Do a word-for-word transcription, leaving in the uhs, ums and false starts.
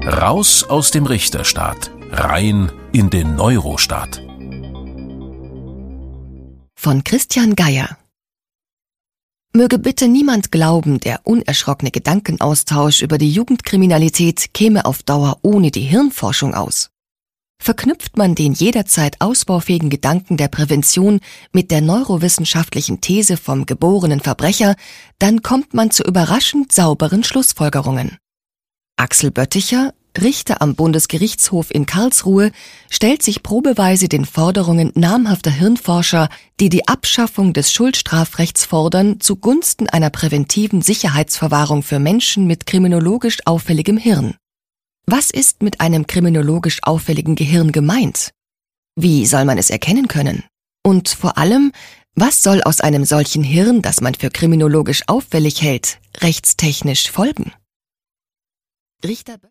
Raus aus dem Richterstaat, rein in den Neurostaat. Von Christian Geier. Möge bitte niemand glauben, der unerschrockene Gedankenaustausch über die Jugendkriminalität käme auf Dauer ohne die Hirnforschung aus. Verknüpft man den jederzeit ausbaufähigen Gedanken der Prävention mit der neurowissenschaftlichen These vom geborenen Verbrecher, dann kommt man zu überraschend sauberen Schlussfolgerungen. Axel Bötticher, Richter am Bundesgerichtshof in Karlsruhe, stellt sich probeweise den Forderungen namhafter Hirnforscher, die die Abschaffung des Schuldstrafrechts fordern, zugunsten einer präventiven Sicherheitsverwahrung für Menschen mit kriminologisch auffälligem Hirn. Was ist mit einem kriminologisch auffälligen Gehirn gemeint? Wie soll man es erkennen können? Und vor allem, was soll aus einem solchen Hirn, das man für kriminologisch auffällig hält, rechtstechnisch folgen? Richter